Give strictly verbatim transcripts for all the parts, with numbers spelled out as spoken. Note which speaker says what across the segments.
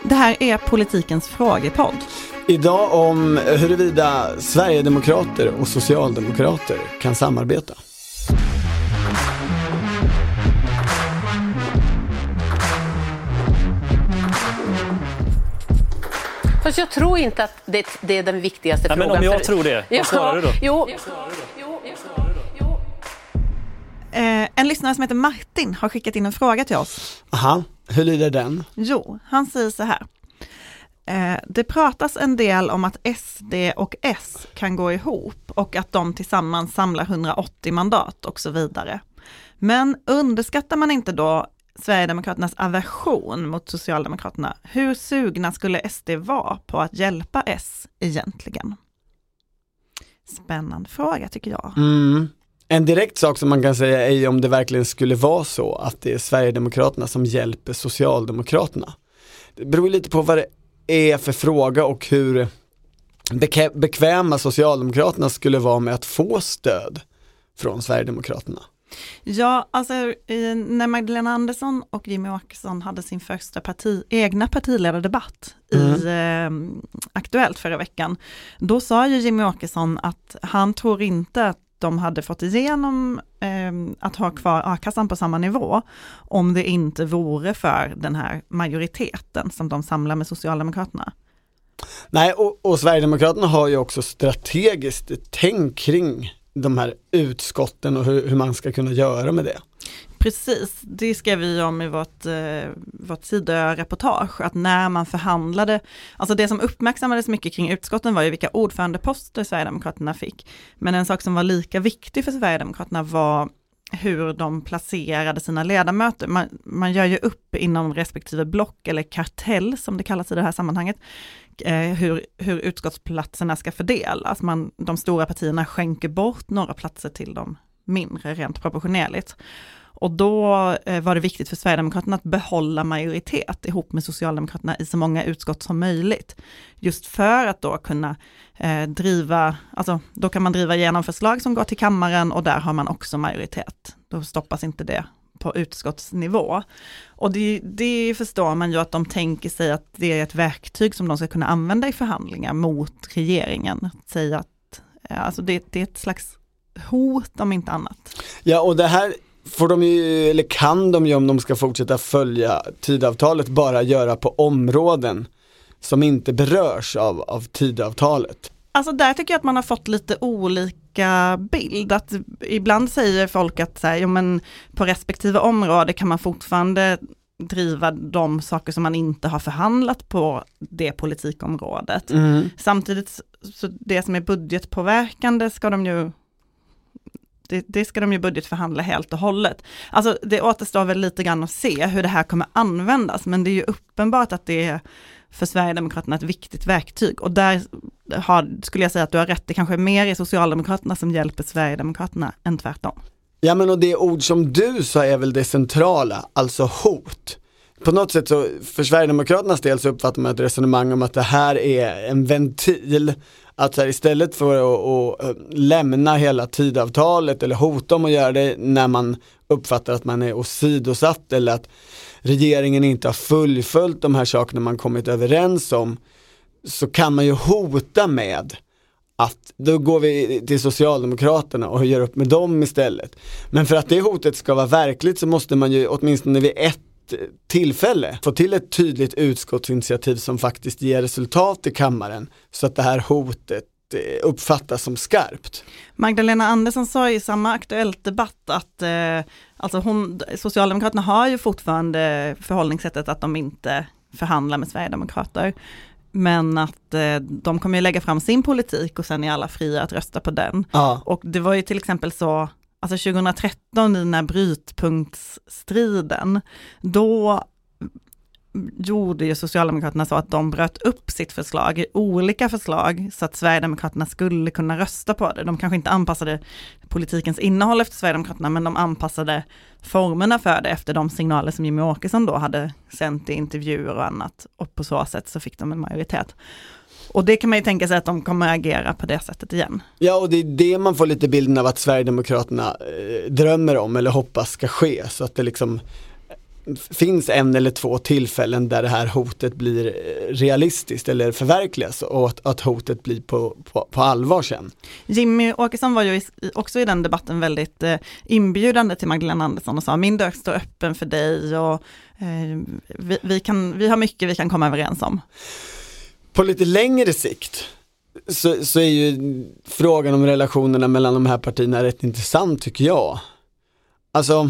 Speaker 1: Det här är Politikens frågepodd.
Speaker 2: Idag om huruvida Sverigedemokrater och Socialdemokrater kan samarbeta.
Speaker 3: Fast jag tror inte att det, det är den viktigaste
Speaker 4: ja,
Speaker 3: frågan.
Speaker 4: Men om jag
Speaker 3: för...
Speaker 4: tror det, vad
Speaker 3: ja,
Speaker 4: svarar du då?
Speaker 3: Jo.
Speaker 1: Eh, en lyssnare som heter Martin har skickat in en fråga till oss.
Speaker 2: Aha, hur lyder den?
Speaker 1: Jo, han säger så här. Eh, det pratas en del om att S D och S kan gå ihop och att de tillsammans samlar hundraåttio mandat och så vidare. Men underskattar man inte då Sverigedemokraternas aversion mot Socialdemokraterna? Hur sugna skulle S D vara på att hjälpa S egentligen? Spännande fråga tycker jag.
Speaker 2: Mm. En direkt sak som man kan säga är om det verkligen skulle vara så att det är Sverigedemokraterna som hjälper Socialdemokraterna. Det beror lite på vad det är för fråga och hur beke- bekväma Socialdemokraterna skulle vara med att få stöd från Sverigedemokraterna.
Speaker 1: Ja, alltså när Magdalena Andersson och Jimmie Åkesson hade sin första parti, egna partiledardebatt mm. i eh, Aktuellt förra veckan, då sa ju Jimmie Åkesson att han tror inte att de hade fått igenom eh, att ha kvar a-kassan på samma nivå om det inte vore för den här majoriteten som de samlar med Socialdemokraterna.
Speaker 2: Nej, och, och Sverigedemokraterna har ju också strategiskt tänkt kring de här utskotten och hur, hur man ska kunna göra med det.
Speaker 1: Precis, det skrev vi om i vårt, eh, vårt sidoreportage, att när man förhandlade, alltså det som uppmärksammades mycket kring utskotten var ju vilka ordförandeposter Sverigedemokraterna fick. Men en sak som var lika viktig för Sverigedemokraterna var hur de placerade sina ledamöter. Man, man gör ju upp inom respektive block eller kartell som det kallas i det här sammanhanget, eh, hur, hur utskottsplatserna ska fördelas. Man, de stora partierna skänker bort några platser till de mindre rent proportionerligt. Och då eh, var det viktigt för Sverigedemokraterna att behålla majoritet ihop med Socialdemokraterna i så många utskott som möjligt. Just för att då kunna eh, driva, alltså då kan man driva igenom förslag som går till kammaren och där har man också majoritet. Då stoppas inte det på utskottsnivå. Och det, det förstår man ju att de tänker sig att det är ett verktyg som de ska kunna använda i förhandlingar mot regeringen. Att säga att eh, alltså det, det är ett slags hot om inte annat.
Speaker 2: Ja, och det här får de ju, eller kan de ju om de ska fortsätta följa tidavtalet, bara göra på områden som inte berörs av, av tidavtalet.
Speaker 1: Alltså där tycker jag att man har fått lite olika bild. Att ibland säger folk att så här, jo, men på respektive område kan man fortfarande driva de saker som man inte har förhandlat på det politikområdet. Mm. Samtidigt så det som är budgetpåverkande ska de ju Det, det ska de ju budgetförhandla helt och hållet. Alltså det återstår väl lite grann att se hur det här kommer användas, men det är ju uppenbart att det är för Sverigedemokraterna ett viktigt verktyg. Och där har, skulle jag säga att du har rätt, det kanske är mer i Socialdemokraterna som hjälper Sverigedemokraterna än tvärtom.
Speaker 2: Ja, men och det ord som du sa är väl det centrala, alltså hot. På något sätt så för Sverigedemokraternas del så uppfattar man ett resonemang om att det här är en ventil. Att här, istället för att, att lämna hela tidavtalet eller hota om att göra det när man uppfattar att man är åsidosatt eller att regeringen inte har fullföljt de här sakerna man kommit överens om, så kan man ju hota med att då går vi till Socialdemokraterna och gör upp med dem istället. Men för att det hotet ska vara verkligt så måste man ju åtminstone vid ett tillfälle få till ett tydligt utskottsinitiativ som faktiskt ger resultat i kammaren så att det här hotet uppfattas som skarpt.
Speaker 1: Magdalena Andersson sa i samma Aktuellt debatt att eh, alltså hon, Socialdemokraterna har ju fortfarande förhållningssättet att de inte förhandlar med Sverigedemokrater, men att eh, de kommer ju lägga fram sin politik och sen är alla fria att rösta på den. Ja. Och det var ju till exempel så alltså tjugohundratretton i den här brytpunktsstriden, då gjorde ju Socialdemokraterna så att de bröt upp sitt förslag i olika förslag så att Sverigedemokraterna skulle kunna rösta på det. De kanske inte anpassade politikens innehåll efter Sverigedemokraterna, men de anpassade formerna för det efter de signaler som Jimmie Åkesson då hade sänt i intervjuer och annat. Och på så sätt så fick de en majoritet. Och det kan man ju tänka sig att de kommer agera på det sättet igen.
Speaker 2: Ja, och det är det man får lite bilden av att Sverigedemokraterna eh, drömmer om eller hoppas ska ske. Så att det liksom finns en eller två tillfällen där det här hotet blir realistiskt eller förverkligas och att, att hotet blir på, på, på allvar sen.
Speaker 1: Jimmy Åkesson var ju också i den debatten väldigt eh, inbjudande till Magdalena Andersson och sa min dörr står öppen för dig och eh, vi, vi, kan, vi har mycket vi kan komma överens om.
Speaker 2: På lite längre sikt så, så är ju frågan om relationerna mellan de här partierna rätt intressant tycker jag. Alltså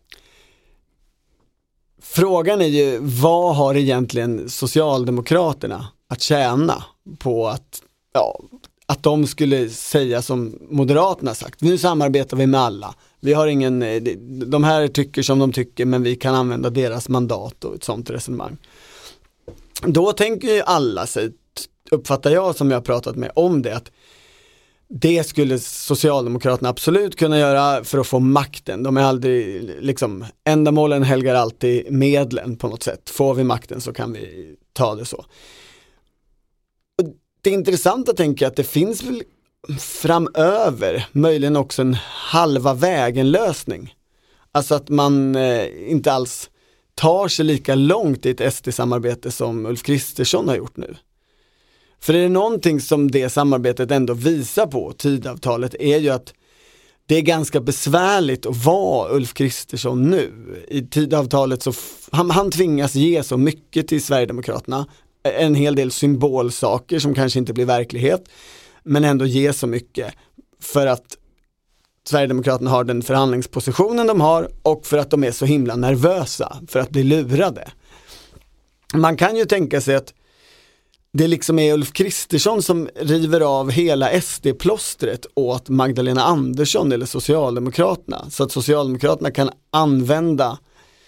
Speaker 2: frågan är ju, vad har egentligen Socialdemokraterna att tjäna på att, ja, att de skulle säga som Moderaterna sagt. Nu samarbetar vi med alla. Vi har ingen, de här tycker som de tycker men vi kan använda deras mandat och ett sånt resonemang. Då tänker ju alla sig, uppfattar jag som jag har pratat med om det, att det skulle Socialdemokraterna absolut kunna göra för att få makten. De är aldrig, liksom, ändamålen helgar alltid medlen på något sätt. Får vi makten så kan vi ta det så. Och det är intressant att tänka att det finns väl framöver möjligen också en halva vägen lösning. Alltså att man eh, inte alls tar sig lika långt i ett S D-samarbete som Ulf Kristersson har gjort nu. För är det någonting som det samarbetet ändå visar på, Tidöavtalet, är ju att det är ganska besvärligt att vara Ulf Kristersson nu. I Tidöavtalet så f- han, han tvingas ge så mycket till Sverigedemokraterna. En hel del symbolsaker som kanske inte blir verklighet, men ändå ge så mycket för att Sverigedemokraterna har den förhandlingspositionen de har och för att de är så himla nervösa för att bli lurade. Man kan ju tänka sig att det liksom är Ulf Kristersson som river av hela S D-plåstret åt Magdalena Andersson eller Socialdemokraterna. Så att Socialdemokraterna kan använda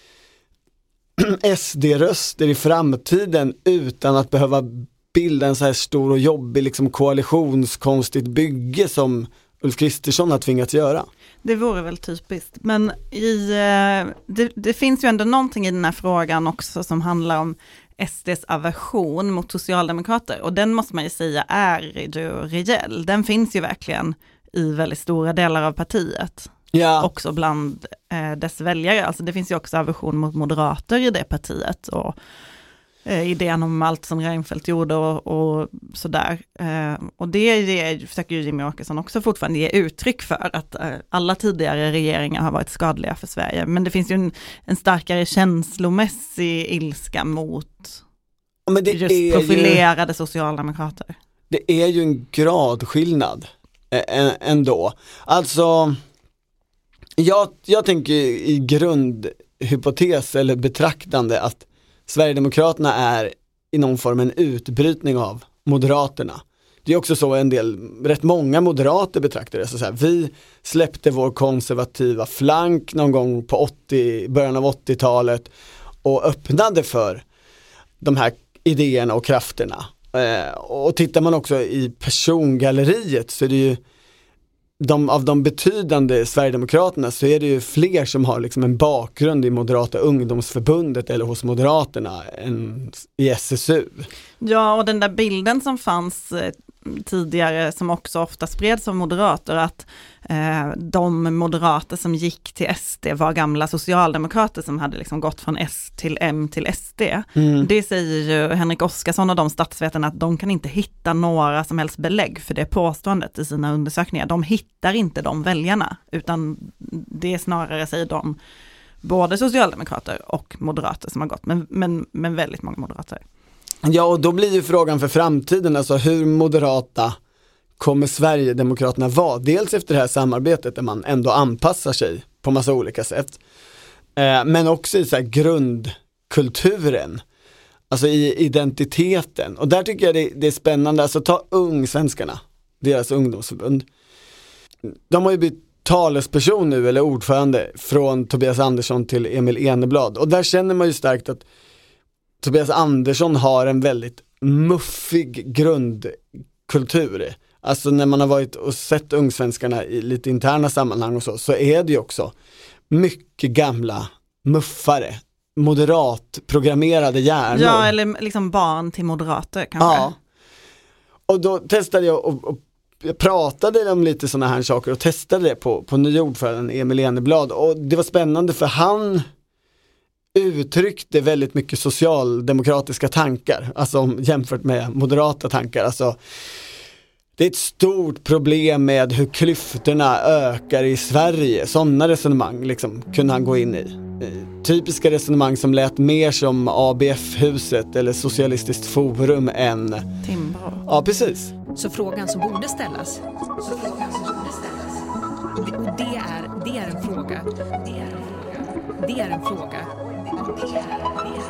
Speaker 2: S D-röster i framtiden utan att behöva bilda en så här stor och jobbig liksom koalitionskonstigt bygge som Ulf Kristersson har tvingats göra.
Speaker 1: Det vore väl typiskt. Men i, det, det finns ju ändå någonting i den här frågan också som handlar om S D:s aversion mot socialdemokrater. Och den måste man ju säga är ju rejäl. Den finns ju verkligen i väldigt stora delar av partiet.
Speaker 2: Ja.
Speaker 1: Också bland eh, dess väljare. Alltså det finns ju också aversion mot moderater i det partiet. Och eh, idén om allt som Reinfeldt gjorde och, och sådär. Eh, och det, det försöker ju Jimmy Åkesson också fortfarande ge uttryck för. Att eh, alla tidigare regeringar har varit skadliga för Sverige. Men det finns ju en, en starkare känslomässig ilska mot
Speaker 2: Men det
Speaker 1: just
Speaker 2: är
Speaker 1: profilerade
Speaker 2: ju,
Speaker 1: socialdemokrater.
Speaker 2: det är ju en gradskillnad eh, ändå. Alltså jag, jag tänker i grundhypotes eller betraktande att Sverigedemokraterna är i någon form en utbrytning av Moderaterna. Det är också så en del, rätt många moderater betraktar det. Så så här, vi släppte vår konservativa flank någon gång på åttio, början av åttiotalet och öppnade för de här idéerna och krafterna. Eh, och tittar man också i persongalleriet så är det ju de, av de betydande Sverigedemokraterna så är det ju fler som har liksom en bakgrund i Moderata ungdomsförbundet eller hos Moderaterna än i S S U.
Speaker 1: Ja, och den där bilden som fanns eh, tidigare som också ofta spreds av moderater att eh, de moderater som gick till S D var gamla socialdemokrater som hade liksom gått från S till M till S D. Mm. Det säger ju Henrik Oskarsson och de statsvetarna att de kan inte hitta några som helst belägg för det påståendet i sina undersökningar. De hittar inte de väljarna utan det är snarare, säger de, både socialdemokrater och moderater som har gått, men, men, men väldigt många moderater.
Speaker 2: Ja, och då blir ju frågan för framtiden, alltså hur moderata kommer Sverigedemokraterna vara? Dels efter det här samarbetet där man ändå anpassar sig på massa olika sätt. Eh, men också i så här grundkulturen, alltså i identiteten. Och där tycker jag det, det är spännande, alltså ta Ungsvenskarna, deras ungdomsförbund. De har ju blivit talesperson nu, eller ordförande, från Tobias Andersson till Emil Eneblad. Och där känner man ju starkt att Tobias Andersson har en väldigt muffig grundkultur. Alltså när man har varit och sett Ungsvenskarna i lite interna sammanhang och så, så är det ju också mycket gamla muffare. Moderat programmerade hjärnor.
Speaker 1: Ja, eller liksom barn till moderater kanske.
Speaker 2: Ja. Och då testade jag och, och jag pratade om lite sådana här saker och testade det på, på nya ordföranden Emil Eneblad. Och det var spännande för han uttryckte väldigt mycket socialdemokratiska tankar, alltså jämfört med moderata tankar. Alltså, det är ett stort problem med hur klyftorna ökar i Sverige. Sådana resonemang liksom, kunde han gå in i. Typiska resonemang som lät mer som A B F-huset eller Socialistiskt forum än
Speaker 1: Timbro.
Speaker 2: Ja, precis.
Speaker 4: Så frågan som borde ställas. Så frågan som borde ställas. Det, och det är, det är en fråga. Det är en fråga. Det är en fråga. Det är, det är en fråga.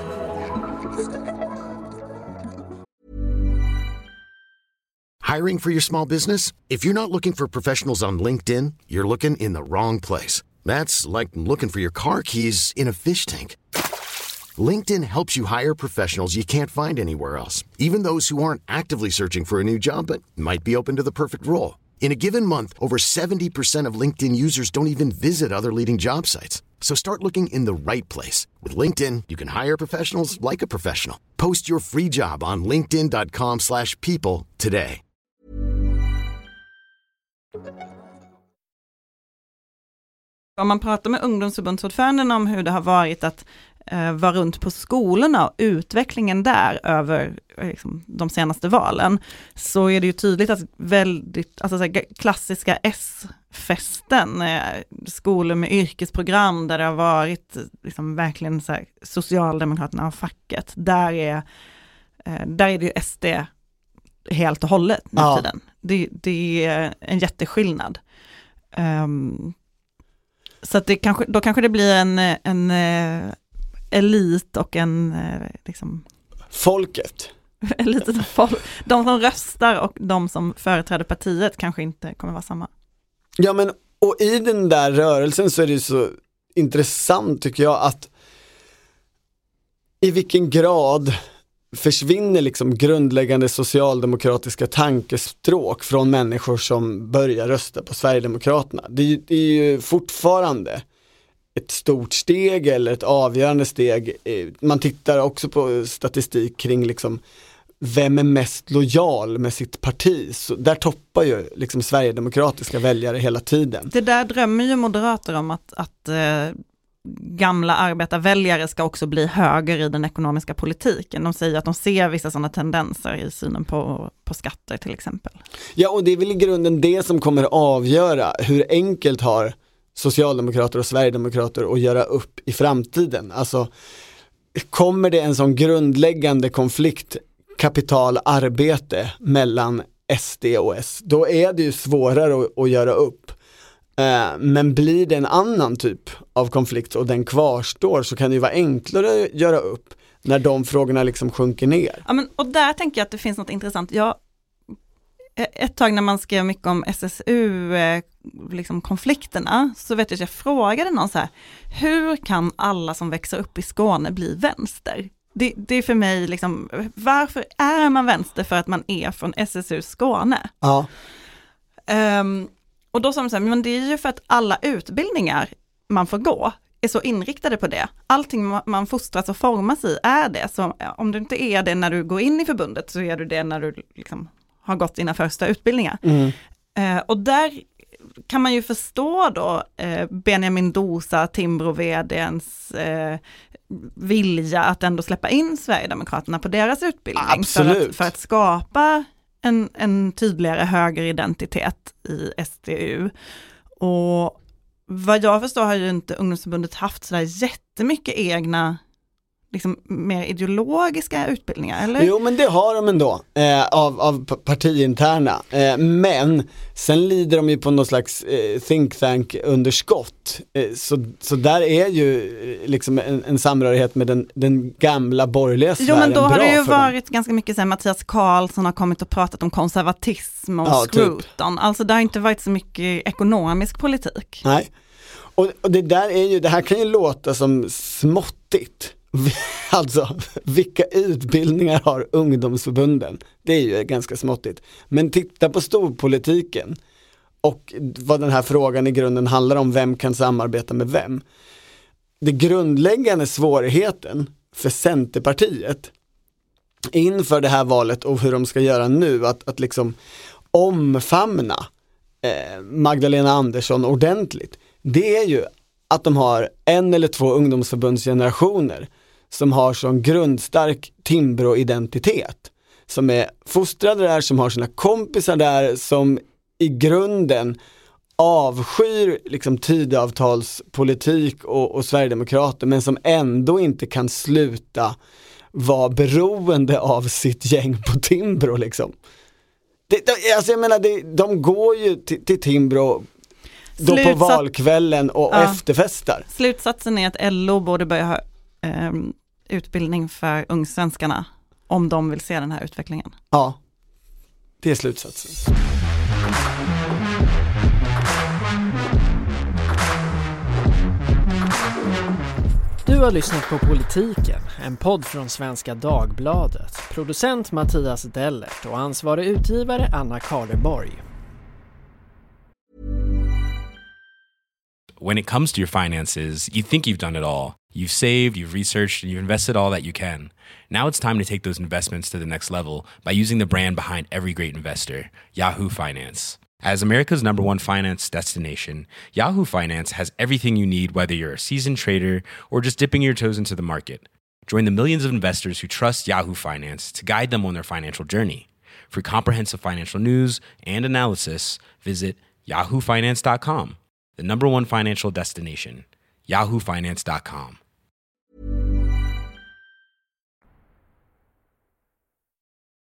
Speaker 5: Hiring for your small business? If you're not looking for professionals on LinkedIn, you're looking in the wrong place. That's like looking for your car keys in a fish tank. LinkedIn helps you hire professionals you can't find anywhere else, even those who aren't actively searching for a new job but might be open to the perfect role. In a given month, over seventy percent of LinkedIn users don't even visit other leading job sites. So start looking in the right place. With LinkedIn, you can hire professionals like a professional. Post your free job on linkedin dot com slash people today.
Speaker 1: Om man pratar med ungdomsförbundsordföranden om hur det har varit att eh, vara runt på skolorna och utvecklingen där över liksom, de senaste valen, så är det ju tydligt att väldigt, alltså så här, klassiska S-festen, eh, skolor med yrkesprogram där det har varit liksom, verkligen så här, Socialdemokraterna och facket, där är, eh, där är det ju S D helt och hållet nu
Speaker 2: Ja.
Speaker 1: tiden. Det, det är en jätteskillnad. Um, så att det kanske, då kanske det blir en, en uh, elit och en uh, liksom,
Speaker 2: Folket.
Speaker 1: elit och folk. De som röstar och de som företräder partiet kanske inte kommer vara samma.
Speaker 2: Ja, men och i den där rörelsen så är det så intressant tycker jag att i vilken grad försvinner liksom grundläggande socialdemokratiska tankestråk från människor som börjar rösta på Sverigedemokraterna. Det är ju, det är ju fortfarande ett stort steg eller ett avgörande steg. Man tittar också på statistik kring liksom vem är mest lojal med sitt parti. Så där toppar ju liksom sverigedemokratiska väljare hela tiden.
Speaker 1: Det där drömmer ju moderater om att, att eh, gamla arbetarväljare ska också bli höger i den ekonomiska politiken. De säger att de ser vissa sådana tendenser i synen på, på skatter till exempel.
Speaker 2: Ja, och det är väl i grunden det som kommer avgöra hur enkelt har socialdemokrater och sverigedemokrater att göra upp i framtiden. Alltså, kommer det en sån grundläggande konflikt kapital-arbete mellan S D och S, då är det ju svårare att, att göra upp. Men blir det en annan typ av konflikt och den kvarstår, så kan det ju vara enklare att göra upp när de frågorna liksom sjunker ner.
Speaker 1: Ja, men, och där tänker jag att det finns något intressant. Jag, ett tag när man skrev mycket om S S U liksom konflikterna, så vet jag att jag frågade någon så här: hur kan alla som växer upp i Skåne bli vänster? Det, det är för mig liksom, varför är man vänster för att man är från S S U Skåne?
Speaker 2: Ja.
Speaker 1: Um, och då sa de så här, men det är ju för att alla utbildningar man får gå är så inriktade på det. Allting man fostras och formas i är det. Så om du inte är det när du går in i förbundet, så är du det när du liksom har gått dina första utbildningar.
Speaker 2: Mm.
Speaker 1: Uh, och där kan man ju förstå då uh, Benjamin Dosa, Timbro-vdns uh, vilja att ändå släppa in Sverigedemokraterna på deras utbildning. För att, för att skapa en, en tydligare högeridentitet i S D U. Och vad jag förstår har ju inte ungdomsförbundet haft så där jättemycket egna liksom mer ideologiska utbildningar, eller?
Speaker 2: Jo, men det har de ändå eh, av, av partiinterna. Eh, men sen lider de ju på någon slags eh, think tank underskott. Eh, så, så där är ju eh, liksom en, en samrörighet med den, den gamla borgerliga sfären.
Speaker 1: Jo, men då har det ju varit
Speaker 2: dem.
Speaker 1: ganska mycket så här, Mattias Karlsson har kommit och pratat om konservatism och
Speaker 2: ja,
Speaker 1: Scruton.
Speaker 2: Typ.
Speaker 1: Alltså det har inte varit så mycket ekonomisk politik.
Speaker 2: Nej. Och, och det där är ju, det här kan ju låta som småttigt. Alltså, vilka utbildningar har ungdomsförbunden? Det är ju ganska småttigt. Men titta på storpolitiken och vad den här frågan i grunden handlar om, vem kan samarbeta med vem. Det grundläggande svårigheten för Centerpartiet inför det här valet och hur de ska göra nu, att, att liksom omfamna eh, Magdalena Andersson ordentligt, det är ju att de har en eller två ungdomsförbundsgenerationer som har sån grundstark Timbro-identitet. Som är fostrade där, som har sina kompisar där, som i grunden avskyr liksom tidavtalspolitik och, och Sverigedemokrater, men som ändå inte kan sluta vara beroende av sitt gäng på Timbro liksom. Det, det, alltså jag menar, det, de går ju till, till Timbro då Slutsats... på valkvällen och ja. efterfestar.
Speaker 1: Slutsatsen är att L O borde börja ha eh, utbildning för ungsvenskarna om de vill se den här utvecklingen.
Speaker 2: Ja, det är slutsatsen.
Speaker 6: Du har lyssnat på Politiken, en podd från Svenska Dagbladet. Producent Mattias Dellert och ansvarig utgivare Anna Karleborg.
Speaker 7: When it comes to your finances, you think you've done it all. You've saved, you've researched, and you've invested all that you can. Now it's time to take those investments to the next level by using the brand behind every great investor, Yahoo Finance. As America's number one finance destination, Yahoo Finance has everything you need, whether you're a seasoned trader or just dipping your toes into the market. Join the millions of investors who trust Yahoo Finance to guide them on their financial journey. For comprehensive financial news and analysis, visit yahoo finance dot com, the number one financial destination, yahoo finance dot com.